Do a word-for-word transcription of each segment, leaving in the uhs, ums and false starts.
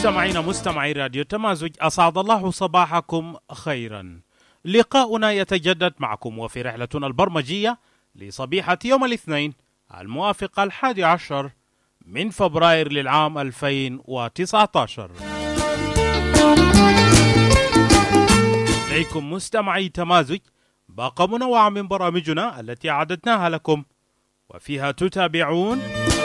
مستمعين مستمعي راديو تمازج، أسعد الله صباحكم خيرا. لقاؤنا يتجدد معكم وفي رحلتنا البرمجية لصبيحة يوم الاثنين الموافق الحادي عشر من فبراير للعام ألفين وتسعة عشر. إليكم مستمعي تمازج باقة منوعة من برامجنا التي أعددناها لكم، وفيها تتابعون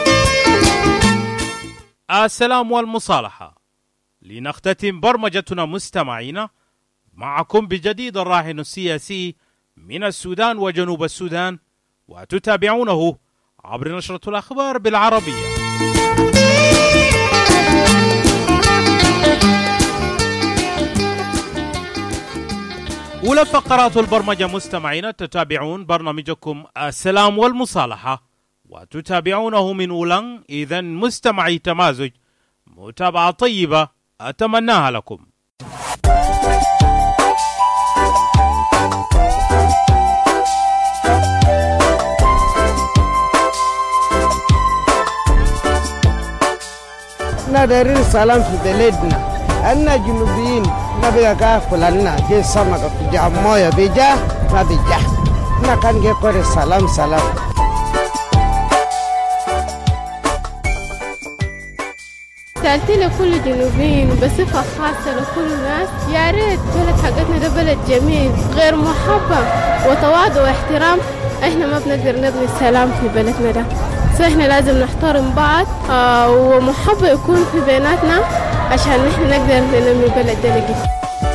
السلام والمصالحة. لنختتم برمجتنا مستمعينا معكم بجديد الراهن السياسي من السودان وجنوب السودان، وتتابعونه عبر نشرة الأخبار بالعربية. أولى فقرات البرمجة مستمعين، تتابعون برنامجكم السلام والمصالحة وتتابعونه من أولان. إذن مستمعي تمازج، متابعة طيبة أتمناها لكم. نادرين سلام في بلدنا، أنا جنوبيين نبي كافل لنا جي سمك في جامويا بيجا ما بيجا، نكان جي كوري سلام سلام. رسالتي لكل جنوبيين بصفة خاصة لكل الناس، يا ريت بلد حقتنا ده بلد جميل غير محبة وتواضع واحترام. احنا ما بنقدر نبني السلام في بلدنا ده، فاحنا لازم نحترم بعض آه ومحبة يكون في بيناتنا عشان احنا نقدر ننمي البلد ده لقدام.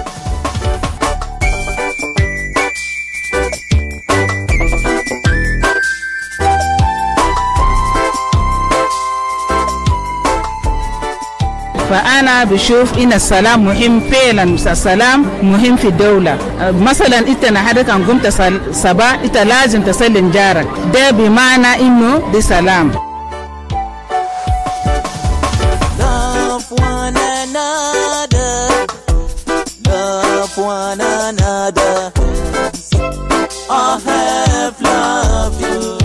فأنا بشوف إن السلام مهم فعلا، السلام مهم في الدولة. مثلا إنت نحدك أن قمت صباح إنت لازم تسلم جارك، ده بمعنى إنه ده سلام. Love one another, love one another. I have loved you.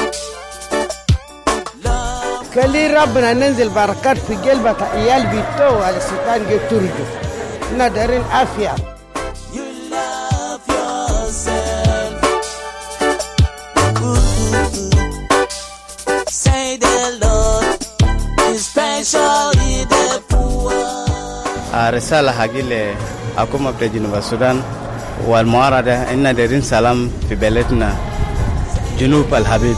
كلي ربنا ننزل بركات في قلبك عيال بيتو على السلطان جتورجو نادرين عافية. You love yourself. Say the Lord is special in the poor. رسالة حقي لحكومة جنوب السودان والمعارضة إن دارين سلام في بلدنا جنوب الحبيب.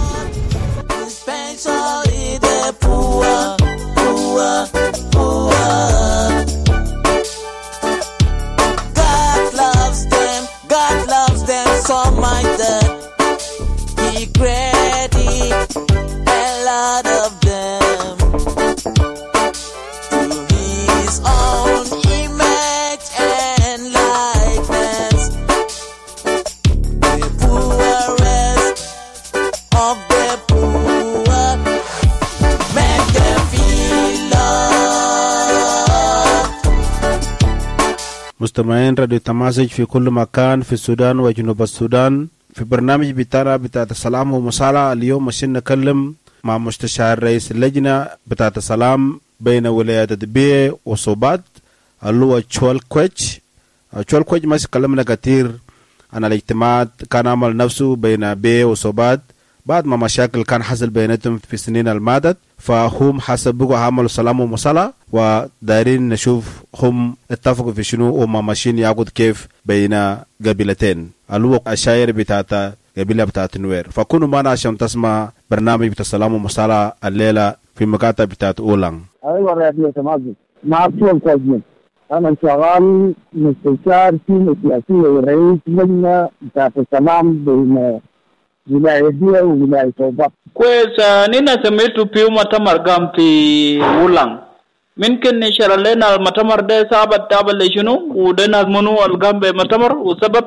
مستمعين راديو تمازج في كل مكان في السودان وجنوب السودان، في برنامج بتاعنا بتاعة السلام ومصالحة. اليوم مشين نكلم مع مستشار رئيس اللجنة بتاعة السلام بين ولايات دبي وصوبات اللي هو تشول كويتش. تشول كويتش ما كلمنا كثير عن الاجتماعات كان عمل نفسه بين بي وصوبات بعد ما مشاكل كان حصل بيناتهم في السنين الماضت، فهم حسبوا عملوا سلام ومصالحة ودارين نشوف هم اتفقوا في شنو وما ماشيين يعقد كيف بين قبيلتين الوقت الشاعر بتاعت قبيلة بتاعت نوير. فكونوا معنا عشان تسمع برنامج بتاع السلام ومصالحة الليلة في مكاتب بتاعت أولان. أيوة راديو تمازج مع طول كوزين، أنا شغال مستشار في سياسية ورئيس لجنة بتاعت السلام بين ولاية دي وولاية صوبات. كويس. نينا سميتو بيو متمر قام في أولان، ممكن نشر لنا المتمر ده سبب تابع لشنو ودنا منو القام بمتمر وسبب؟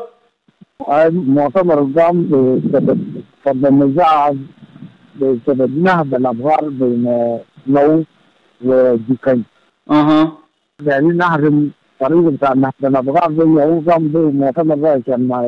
المؤتمر القام بسبب فضل النزاع بسبب نهب الأبغار بين لو وديكي. أها. يعني نحرم طريقة بتاع نهب الأبغار بين هو قام بمؤتمر ده عشان ما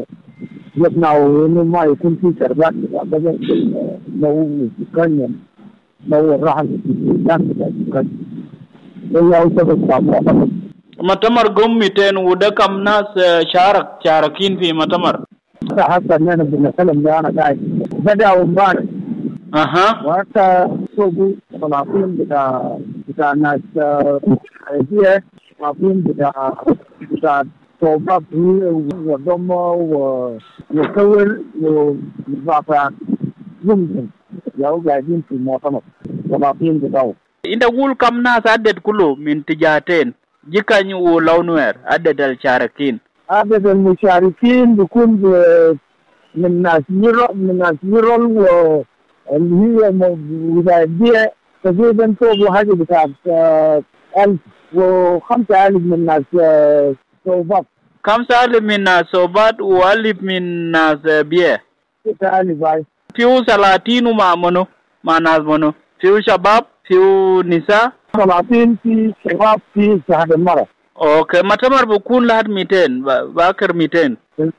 يقنعوا إنه ما يكون في تربات أبدا لو ديكي لو الرحل في الإسلام بتاع ديكي. إلا وسبب مؤتمر. مؤتمر قم مئتين وده كم ناس شارك شاركين في مؤتمر؟ حتى أننا بنتكلم ده أنا قاعد بدأوا امبارح. أها. وحتى سوقوا صلاطين بتاع بتاع ناس هي صلاطين بتاع بتاع صوبات وضمة وكور وزعفران يمكن يو قاعدين في المؤتمر صلاطين بتاعه. إنت قول كم ناس عدد كله من تجارتين جيكاني ولونوير عدد الشاركين؟ عدد المشاركين بيكون من ناس ميرو من ناس ميرو اللي هي ولاية تقريبا فوق حاجة بتاعت ألف وخمسة ألف من ناس صوبات. خمسة ألف من ناس صوبات وألف من ناس بيه. ستة ألف باي. فيو ثلاثين ومع منو؟ مع ناس منو؟ فيو شباب؟ فيو نساء؟ ثلاثين في شباب في شهر المرة. اوكي مؤتمر بكون لحد مئتين باكر مئتين.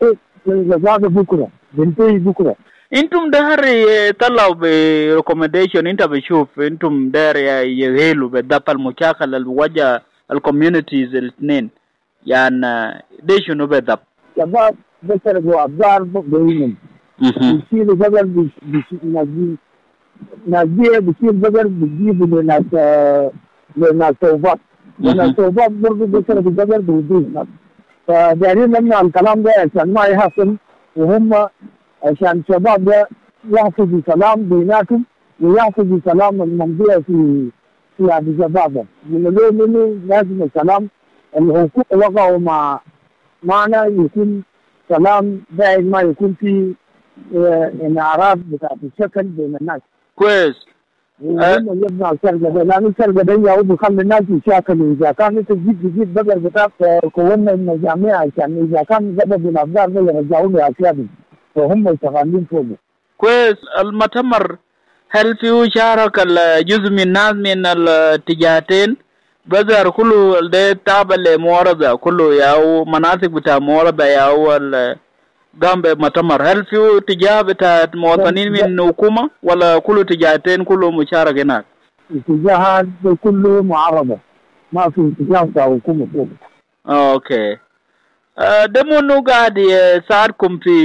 زاد بكرة بنتهي بكرة. انتم دهر طلعوا بريكومنديشن انت بشوف انتم دهر يهيلوا بالضبط المشاكل اللي بوجه الكوميونيتيز الاثنين يعني ده شنو بالضبط؟ شباب بيسرقوا أبزار بينهم. بيشيلوا بدل بيشيل نازية بيشيل بدل بيجيبوا لناس لناس صوبات. لناس صوبات برضو بيسرقوا بدل بيجيبوا. فدارين لنا الكلام ده عشان ما يحصل وهم عشان الشباب ده يحفظوا سلام بيناتهم ويحفظوا سلام المنطقة في في هذه الشباب. يقولوا منه لازم السلام الحقوق وقعوا مع معنا يكون سلام دائما ما يكون في انعراف بتاعت الشكل بين الناس. كويس. وهم يبنوا السرقة ده لأن السرقة ده يعود يخلي الناس يشاكلوا إذا كان أنت تجيب تجيب بقر بتاعك كونا المجاميع عشان إذا كان سبب الأبزار ده يرجعوا له أشياء فهم شغالين فوقه. كويس. المؤتمر هل فيه شارك الجزء من الناس من الاتجاهين؟ بزر كله ده تابع لمعارضة كله ياو مناطق بتاع معارضة ياو قام بمؤتمر. هل فيه اتجاه بتاع مواطنين من الحكومة ولا كله اتجاهين كله مشارك هناك؟ اتجاهات كله معارضة ما في اتجاه بتاع حكومة فوق. اوكي. ده منو قاعد يساعدكم في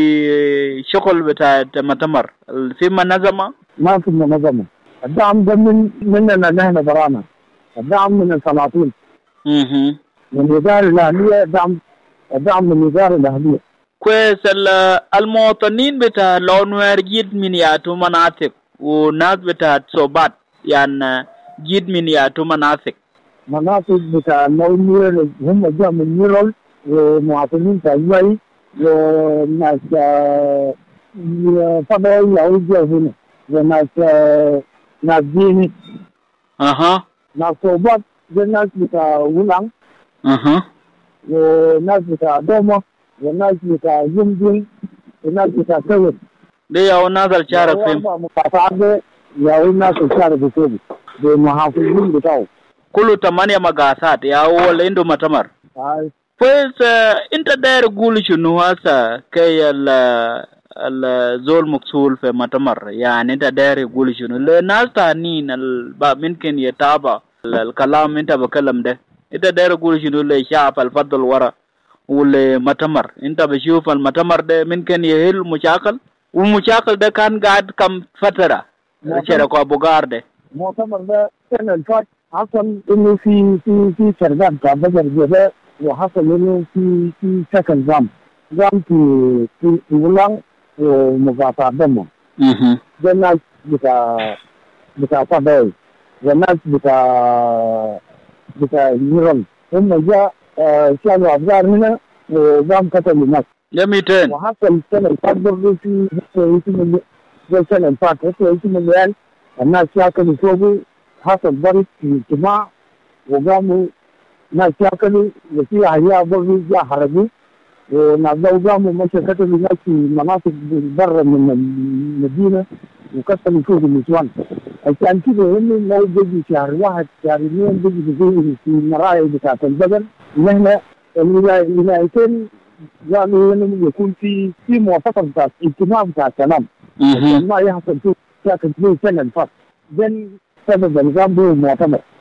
شغل بتاع المؤتمر؟ في منظمة؟ ما في منظمة. الدعم ده من مننا نحن برانا. الدعم من السلاطين. اها. من الإدارة الأهلية دعم الدعم من الإدارة الأهلية. كويس. المواطنين بتاع لونوير جيد من ياتو مناطق وناس بتاع صوبات يعني جيد من ياتو مناطق. مناطق بتاع لونوير هم جاء من ميرول ومواطنين تجوي وناس فضائي يعود هنا وناس ناس ديني. اها. ناس صوبات وناس بتاع ولان. اها. وناس بتاع دوما وناس بتاع يمدين وناس بتاع كويت. دي يا ناس الشارك فيهم. مقاطعات يا ناس الشارك فيهم بمحافظين بتاعه. كله ثمانية مقاطعات يا هو عنده مؤتمر. Pues انت داير تقول شنو هسه كي الزول مقصول في مؤتمر يعني انت داير تقول شنو الناس تانيين ممكن يتابع الكلام انت بكلم ده انت داير تقول شنو للشعب الفضل ورا والمؤتمر انت بشوف المؤتمر ده ممكن يحل مشاكل والمشاكل ده كان قاعد كم فترة شركة ابو غار ده المؤتمر ده السنة اللي فاتت حصل انه في في في شركات بتاع بجر جبال وحصل انه في في سكن زام زام في في في ولان ومقاطعة دمه. اها. ده الناس بتاع بتاع طبيعي والناس بتاع بتاع ميرون هم جاء شالوا أبزار هنا وزام قتلوا الناس. يا ميتين. وحصل السنة اللي فاتت برضه في اسم السنة اللي فاتت اسم الليال الناس شاكلوا فوقه حصل ضرب في اجتماع وقاموا ناس ياكلوا وفي احياء برضه جاء حرقوا وناس قاموا مشى قتلوا ناس في مناطق برا من المدينه وقتلوا فوق النسوان. عشان كده هم لو بيجي شهر واحد شهر اثنين بيجي بيجي في المراعي بتاعت البدر نحن الولايتين قالوا انه يكون في في موافقه بتاعت اجتماع بتاع السلام عشان ما يحصل فيه شاكل فيه السنه اللي فاتت. ده سبب النظام به المؤتمر.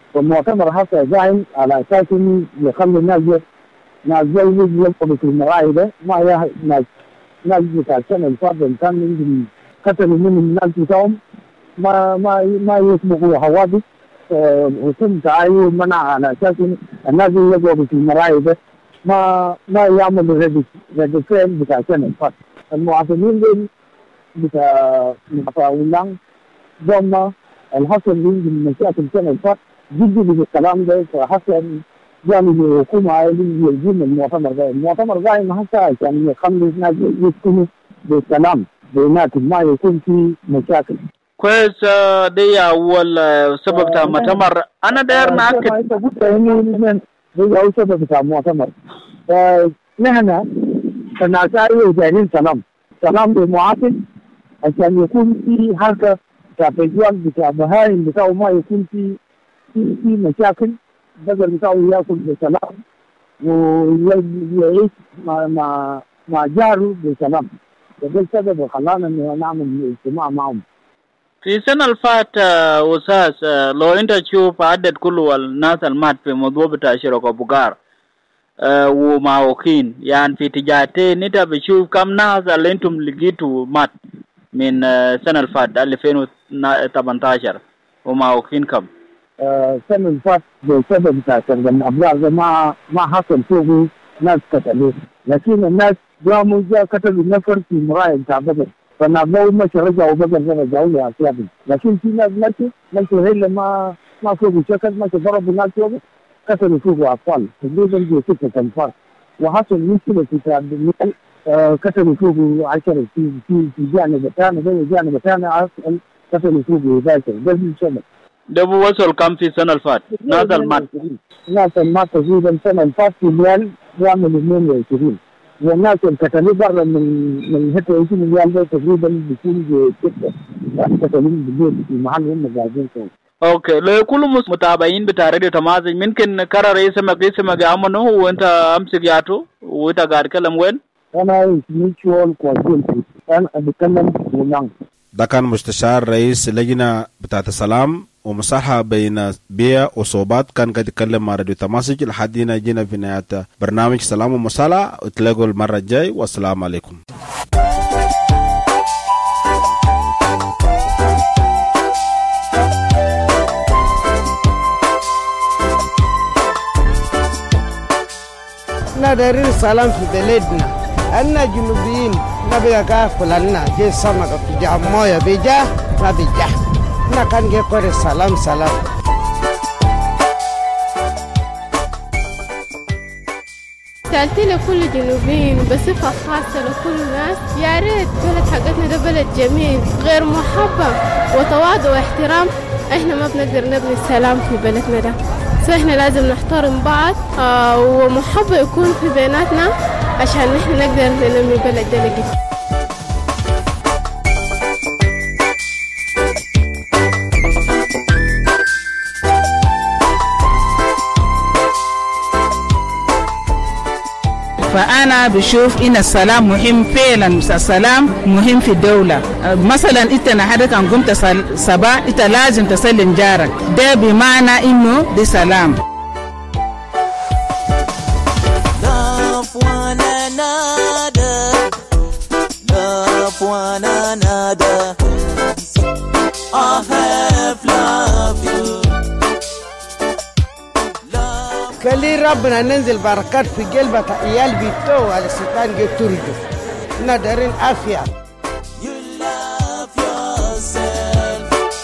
والمؤتمر هذا قائم على أساس يخلي الناس ناس زي يلقوا في المراعي ده ما هي ناس ناس بتاع السنة الفاضلة كان يمكن قتلوا من الناس بتاعهم ما ما ما يسمحوا حوادث وتم تعاين منع على أساس الناس اللي يلقوا في المراعي ده ما ما يعملوا ريدفين بتاع السنة الفاضلة. المواطنين دول بتاع متفاوضين ضمن الحصل من مشاكل السنة الفاضلة جدي بالكلام ده فحسن يعني الحكومة يلزم المؤتمر ده المؤتمر ده ما حتى عشان يخلي الناس يسكنوا بالسلام بيناتهم ما يكون في مشاكل. كويس دي أول سبب بتاع المؤتمر. أنا داير نأكد. أنت قلت إنه دي أول سبب بتاع المؤتمر. نحن الناس أيوة جايين سلام سلام بالمواطن عشان يكون في حركة بتاع فيجوال بتاع بهايم بتاعه ما يكون في في في مشاكل بدل بتاعه ياكل بسلام ويعيش مع مع مع جاره بسلام. ده السبب خلانا انه نعمل اجتماع معهم. في السنة اللي فات أستاذ لو أنت تشوف عدد كل الناس المات في موضوع بتاع شركة بوغار ومعوقين يعني في تجارتين أنت بتشوف كم ناس اللي أنتم لقيتوا مات من السنة اللي فات ألفين وثمانية عشر ومعوقين كم؟ السنة اللي فات بسبب بتاع الأبرار ده ما ما حصل فيه ناس قتلوا لكن الناس قاموا جا قتلوا نفر في مراية بتاع بدر فنابلو مش رجعوا بدر رجعوا لها أسيابهم لكن في ناس مشوا مشوا هلا ما ما فوقوا شكل مشوا ضربوا ناس فوقوا قتلوا فوقوا أطفال تقريبا جو ستة أنفار وحصل مشكلة في بتاع قتلوا فوقوا عشرة في في في جانب ثاني زي جانب ثاني قتلوا فوقوا ذاكر ده السبب. ده وصل كم في السنة اللي فات؟ ناس المات ناس المات تقريبا السنة اللي فات في مليان يعمل اثنين وعشرين والناس اللي كتلوا برا من من هتا عشرين مليان ده تقريبا بيكون ستة كتلين بالليل في محل هم قاعدين فيه. اوكي لو كل متابعين بتاع راديو تمازج ممكن كرر اسمك اسمك يا أمنو وانت امسك ياتو وانت قاعد تكلم وين؟ انا ميتشوال كوالتي انا بتكلم ونان. ده كان مستشار رئيس لجنة بتاعت السلام ومصالحة بين بيئة وصوبات كان قاعد يتكلم مع راديو تماسج لحد هنا جينا في نهاية برنامج سلام ومصالحة وتلاقوا المرة الجاي والسلام عليكم. نادرين سلام في بلدنا أنا جنوبيين نبي كافل لنا جي سمك في جامويا بيجا نبي جا نكان جي كوري سلام سلام. رسالتي لكل جنوبيين بصفة خاصة لكل الناس يا ريت بلد حقتنا ده بلد جميل غير محبة وتواضع واحترام. احنا ما بنقدر نبني السلام في بلدنا ده فاحنا لازم نحترم بعض آه ومحبة يكون في بيناتنا عشان نحن نقدر ننمي بلد ده لقيت. فأنا بشوف إن السلام مهم فعلا. السلام مهم في الدولة. مثلا إنت نحن كان قمت صباح إنت لازم تسلم جارك ده بمعنى إنه دي سلام. Love one another, love one another. I have loved you. كلي ربنا ننزل بركات في قلبة عيال بيتو على السلطان جي ترجو نادرين عافية. You love yourself.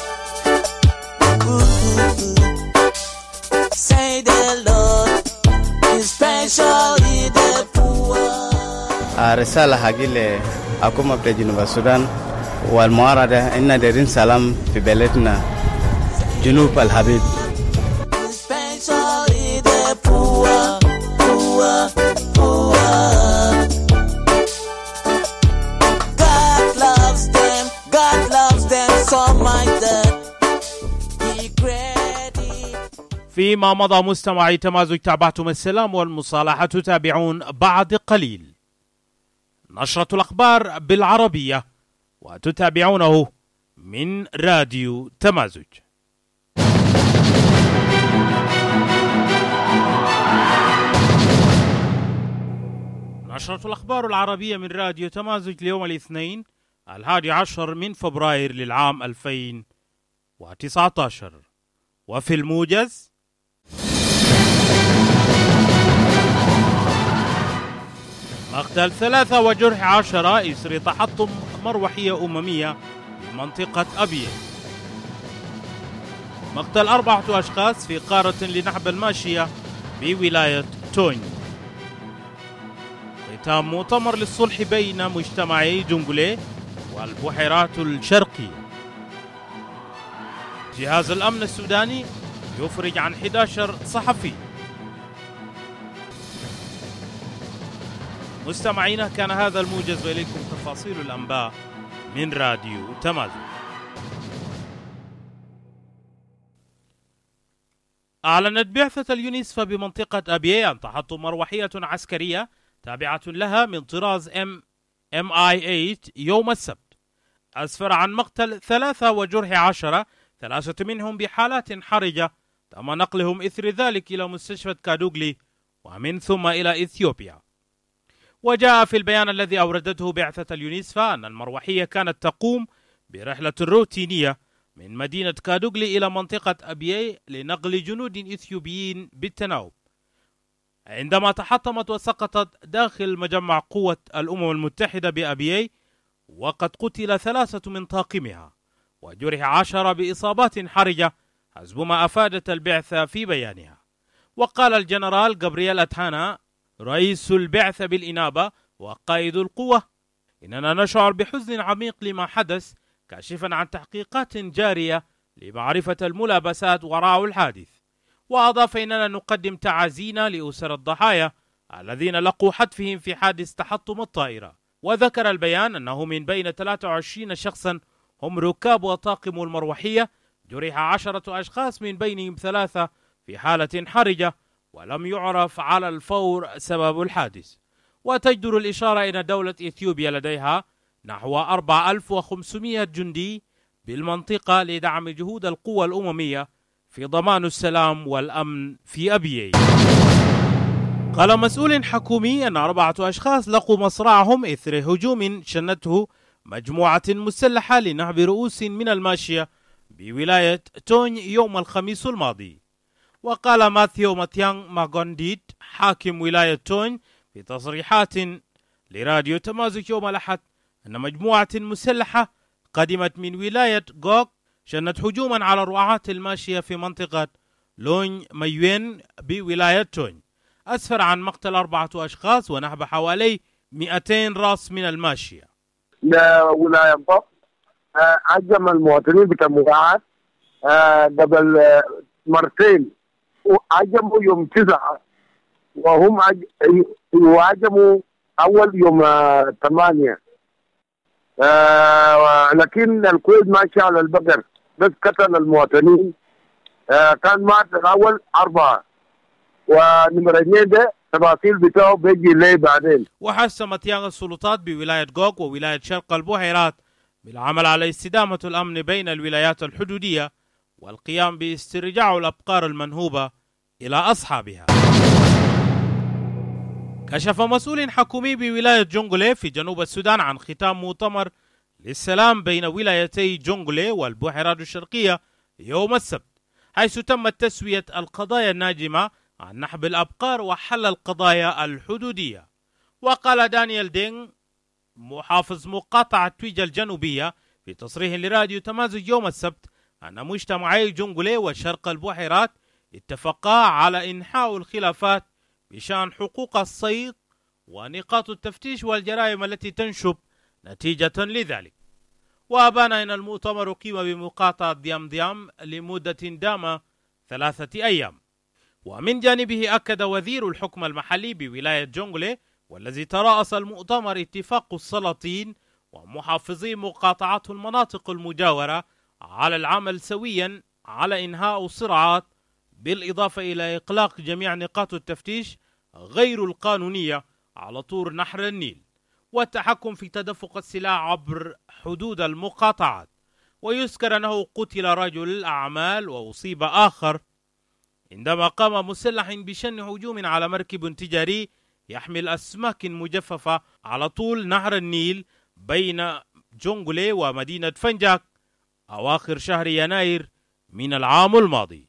Say the Lord is especially the poor. رسالة حقي لحكومة بتاع جنوب السودان والمعارضة إن دايرين سلام في بلدنا جنوب الحبيب. فيما مضى مستمعي تمازج تابعتم السلام والمصالحة تتابعون بعد قليل نشرة الأخبار بالعربية وتتابعونه من راديو تمازج. نشرة الأخبار العربية من راديو تمازج ليوم الاثنين الحادي عشر من فبراير للعام ألفين وتسعة عشر. وفي الموجز: مقتل ثلاثة وجرح عشرة إثر تحطم مروحية أممية في منطقة أبية. مقتل أربعة أشخاص في قارة لنحب الماشية بولاية توني. ختام مؤتمر للصلح بين مجتمعي جونغلي والبحيرات الشرقية. جهاز الأمن السوداني يفرج عن أحد عشر صحفي. مستمعينا، كان هذا الموجز، وإليكم تفاصيل الأنباء من راديو تمازج. أعلنت بعثة اليونسفا بمنطقة أبيي عن تحطم مروحية عسكرية تابعة لها من طراز ام ام اي ثمانية يوم السبت، أسفر عن مقتل ثلاثة وجرح عشرة، ثلاثة منهم بحالات حرجة، تم نقلهم إثر ذلك إلى مستشفى كادوغلي ومن ثم إلى إثيوبيا. وجاء في البيان الذي أوردته بعثة اليونسفا أن المروحية كانت تقوم برحلة روتينية من مدينة كادوغلي إلى منطقة أبيي لنقل جنود إثيوبيين بالتناوب، عندما تحطمت وسقطت داخل مجمع قوة الأمم المتحدة بأبيي، وقد قتل ثلاثة من طاقمها وجرح عشرة بإصابات حرجة حسب ما أفادت البعثة في بيانها. وقال الجنرال جابرييل أتهانا رئيس البعثة بالإنابة وقائد القوة: إننا نشعر بحزن عميق لما حدث، كاشفا عن تحقيقات جارية لمعرفة الملابسات وراء الحادث. وأضاف: إننا نقدم تعازينا لأسر الضحايا الذين لقوا حتفهم في حادث تحطم الطائرة. وذكر البيان أنه من بين ثلاثة وعشرين شخصا هم ركاب وطاقم المروحية، جرح عشرة أشخاص من بينهم ثلاثة في حالة حرجة، ولم يعرف على الفور سبب الحادث. وتجدر الإشارة إلى دولة إثيوبيا لديها نحو أربعة آلاف وخمسمائة جندي بالمنطقة لدعم جهود القوى الأممية في ضمان السلام والأمن في أبيي. قال مسؤول حكومي أن أربعة أشخاص لقوا مصرعهم إثر هجوم شنته مجموعة مسلحة لنهب رؤوس من الماشية بولاية توني يوم الخميس الماضي. وقال ماثيو ماتيانغ ماغونديت حاكم ولاية توني في تصريحات لراديو تمازج يوم الأحد أن مجموعة مسلحة قدمت من ولاية غوك شنت هجوما على الرعاة الماشية في منطقة لونج ميوين بولاية توني، أسفر عن مقتل أربعة أشخاص ونهب حوالي مئتين راس من الماشية. ولاية غوك عجم المواطنين بتموعات قبل مرتين، وعجموا يوم تسعة، وهم يعجموا أول يوم ثمانية. آه لكن الكويت ماشي على البقر، بس قتل المواطنين. آه كان مات الأول أربعة، ونمر اثنين ده تفاصيل بتاعه بيجي لي بعدين. وحسمت ياغ السلطات بولاية غوك وولاية شرق البحيرات بالعمل على استدامة الأمن بين الولايات الحدودية والقيام باسترجاع الأبقار المنهوبة إلى أصحابها. كشف مسؤول حكومي بولاية جونغلي في جنوب السودان عن ختام مؤتمر للسلام بين ولايتي جونغلي والبحيرات الشرقية يوم السبت، حيث تمت تسوية القضايا الناجمة عن نحب الأبقار وحل القضايا الحدودية. وقال دانيال دينغ محافظ مقاطعة تويجا الجنوبية في تصريح لراديو تمازج يوم السبت أن مجتمعي جونغلي وشرق البحيرات اتفقا على إنحاء الخلافات بشأن حقوق الصيد ونقاط التفتيش والجرائم التي تنشب نتيجة لذلك. وأبان أن المؤتمر قيم بمقاطعة ديام ديام لمدة دام ثلاثة أيام. ومن جانبه أكد وزير الحكم المحلي بولاية جونغلي والذي ترأس المؤتمر اتفاق السلاطين ومحافظي مقاطعات المناطق المجاورة على العمل سويا على إنهاء الصراعات، بالإضافة إلى إغلاق جميع نقاط التفتيش غير القانونية على طور نهر النيل، والتحكم في تدفق السلاح عبر حدود المقاطعات. ويذكر أنه قتل رجل أعمال وأصيب آخر عندما قام مسلح بشن هجوم على مركب تجاري يحمل أسماك مجففة على طول نهر النيل بين جونغولي ومدينة فنجاك أواخر شهر يناير من العام الماضي.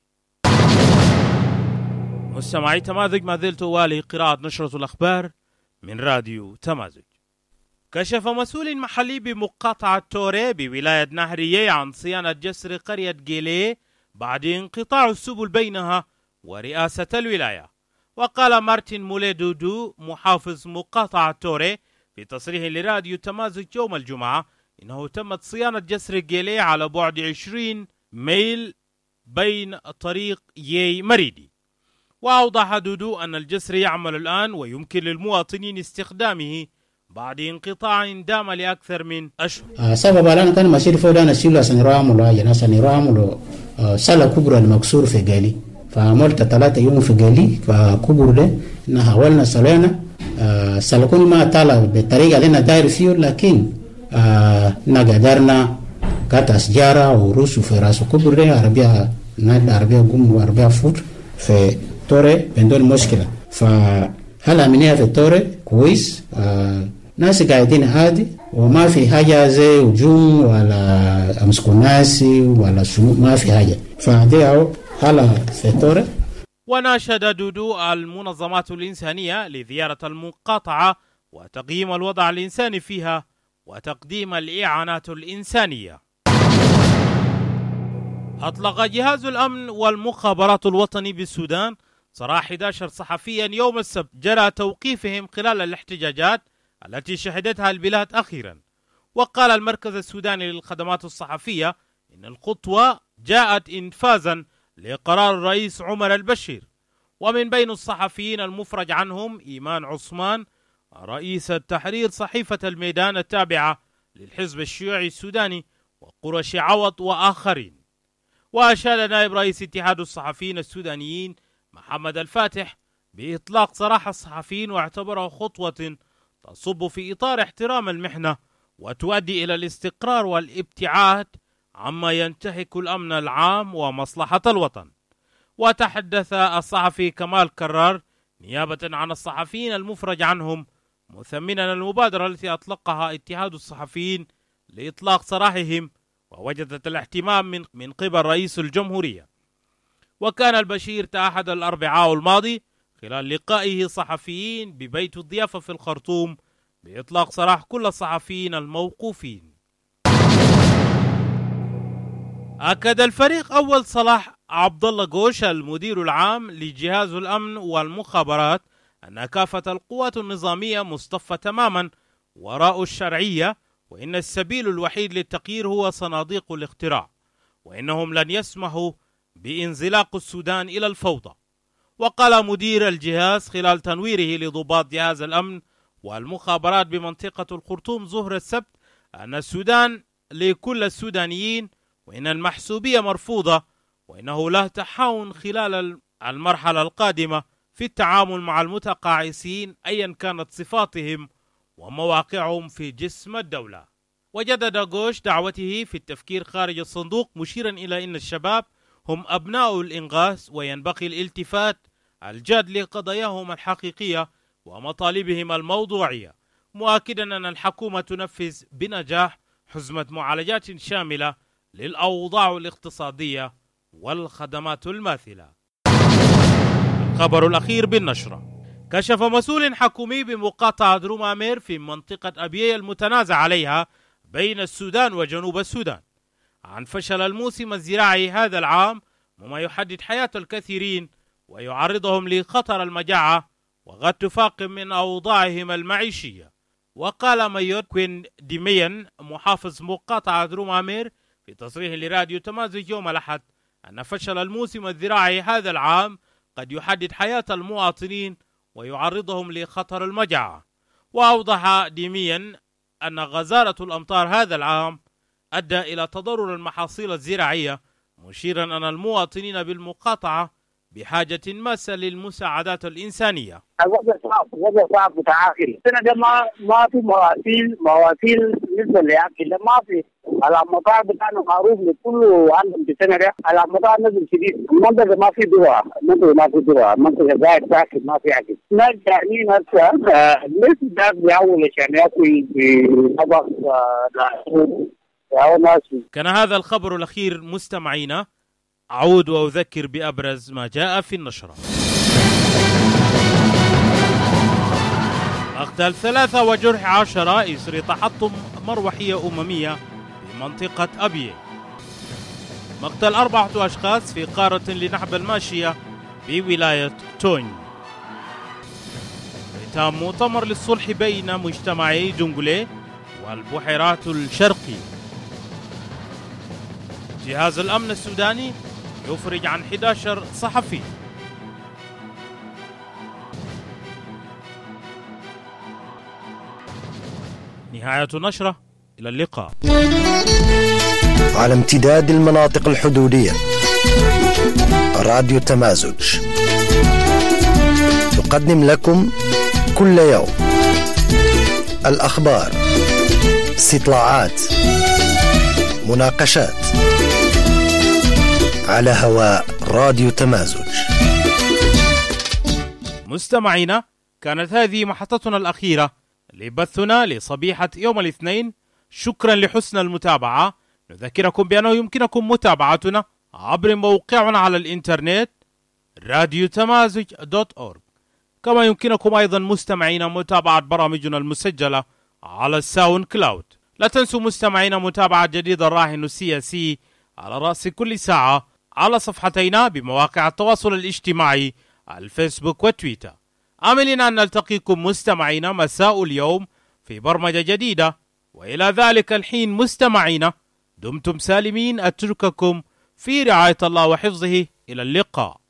مستمعي تمازج، ما زلت أوالي قراءة نشرة الأخبار من راديو تمازج. كشف مسؤول محلي بمقاطعة توري بولاية نهرية عن صيانة جسر قرية جيلي بعد انقطاع السبل بينها ورئاسة الولاية. وقال مارتن موليدودو محافظ مقاطعة توري في تصريح لراديو تمازج يوم الجمعة إنه تمت صيانة جسر جيلي على بعد عشرين ميل بين طريق يي مريدي. وأوضح دودو أن الجسر يعمل الآن ويمكن للمواطنين استخدامه بعد انقطاع دام لأكثر من أشهر. سبب الآن كان مسير فوق أنا سيلو سنراملو أجنا سنراملو سلا كبرى المكسور في جالي، فعملت ثلاثة يوم في جالي فكبر ده نحاولنا سلينا سلكون ما طالع بالطريقة لنا داير فيه، لكن نقدرنا كاتا سجارة ورسو في راسو كبر ده عربية ناد عربية قوم وعربية فوت في توري بدون مشكلة. فهل أمنيها في توري كويس، آه ناس قاعدين عادي وما في حاجة زي هجوم ولا أمسكوا ناسي ولا شنو، ما في حاجة. فدي أو هلا في توري. وناشد دودو المنظمات الإنسانية لزيارة المقاطعة وتقييم الوضع الإنساني فيها وتقديم الإعانات الإنسانية. أطلق جهاز الأمن والمخابرات الوطني بالسودان سراح أحد عشر صحفيا يوم السبت جرى توقيفهم خلال الاحتجاجات التي شهدتها البلاد أخيرا. وقال المركز السوداني للخدمات الصحفية إن الخطوة جاءت إنفاذا لقرار الرئيس عمر البشير. ومن بين الصحفيين المفرج عنهم إيمان عثمان رئيس التحرير صحيفة الميدان التابعة للحزب الشيوعي السوداني وقرش عوض وآخرين. وأشاد نائب رئيس اتحاد الصحفيين السودانيين محمد الفاتح بإطلاق سراح الصحفيين واعتبره خطوة تصب في إطار احترام المحنة وتؤدي إلى الاستقرار والابتعاد عما ينتهك الأمن العام ومصلحة الوطن. وتحدث الصحفي كمال كرار نيابة عن الصحفيين المفرج عنهم مثمنا المبادرة التي أطلقها اتحاد الصحفيين لإطلاق سراحهم ووجدت الاهتمام من من قبل رئيس الجمهورية. وكان البشير تأحد الأربعاء الماضي خلال لقائه صحفيين ببيت الضيافة في الخرطوم بإطلاق سراح كل الصحفيين الموقوفين. أكد الفريق أول صلاح عبد الله غوش المدير العام لجهاز الأمن والمخابرات أن كافة القوات النظامية مصطفى تماما وراء الشرعية، وإن السبيل الوحيد للتغيير هو صناديق الاقتراع، وإنهم لن يسمحوا بانزلاق السودان إلى الفوضى. وقال مدير الجهاز خلال تنويره لضباط جهاز الأمن والمخابرات بمنطقة الخرطوم ظهر السبت أن السودان لكل السودانيين، وإن المحسوبية مرفوضة، وإنه له تحاون خلال المرحلة القادمة في التعامل مع المتقاعسين أيا كانت صفاتهم ومواقعهم في جسم الدولة. وجدد غوش دعوته في التفكير خارج الصندوق، مشيرا إلى أن الشباب هم أبناء الإنغاث وينبغي الالتفات الجاد لقضاياهم الحقيقية ومطالبهم الموضوعية، مؤكدا أن الحكومة تنفذ بنجاح حزمة معالجات شاملة للأوضاع الاقتصادية والخدمات الماثلة. الخبر الأخير بالنشرة: كشف مسؤول حكومي بمقاطعة رومامير في منطقة أبيي المتنازع عليها بين السودان وجنوب السودان عن فشل الموسم الزراعي هذا العام، مما يحدد حياة الكثيرين ويعرضهم لخطر المجاعة وقد تفاقم من أوضاعهم المعيشية. وقال مايوت كوين ديميان محافظ مقاطعة رومامير في تصريح لراديو تمازج يوم الأحد أن فشل الموسم الزراعي هذا العام قد يحدد حياة المواطنين ويعرضهم لخطر المجاعة. وأوضح ديميان أن غزارة الأمطار هذا العام أدى إلى تضرر المحاصيل الزراعية، مشيرا أن المواطنين بالمقاطعة بحاجة ماسة للمساعدات الإنسانية. الوضع صعب، الوضع صعب متعاقل. السنة ده ما ما في مواسير مواسير بالنسبة للأكل، ما في. المطاعم بتاعنا معروف لكله عندهم في السنة ده، المطاعم نزل شديد، المنطقة ما في دواء، المنطقة ما في دواء، المنطقة قاعد ساكت ما في أكل. ناس جعانين هسه، الناس ده بيحاول عشان ياكل في طبق أو ناس. كان هذا الخبر الأخير مستمعينا. أعود وأذكر بأبرز ما جاء في النشرة. مقتل ثلاثة وجرح عشرة إثر تحطم مروحية أممية في منطقة أبيه. مقتل أربعة أشخاص في قارة لنحب الماشية بولاية توني. ختام مؤتمر للصلح بين مجتمعي جنجولي والبحيرات الشرقية. جهاز الأمن السوداني يفرج عن أحد عشر صحفي. نهاية النشرة، إلى اللقاء. على امتداد المناطق الحدودية، راديو تمازج تقدم لكم كل يوم الأخبار، استطلاعات، مناقشات على هواء راديو تمازج. مستمعينا، كانت هذه محطتنا الأخيرة لبثنا لصبيحة يوم الاثنين. شكرا لحسن المتابعة. نذكركم بأنه يمكنكم متابعتنا عبر موقعنا على الإنترنت راديو تمازج دوت أورج، كما يمكنكم أيضا مستمعينا متابعة برامجنا المسجلة على الساوند كلاود. لا تنسوا مستمعينا متابعة جديد الراهن السياسي على رأس كل ساعة على صفحتينا بمواقع التواصل الاجتماعي الفيسبوك وتويتر. آملين أن نلتقيكم مستمعينا مساء اليوم في برمجة جديدة، وإلى ذلك الحين مستمعينا دمتم سالمين. أترككم في رعاية الله وحفظه. إلى اللقاء.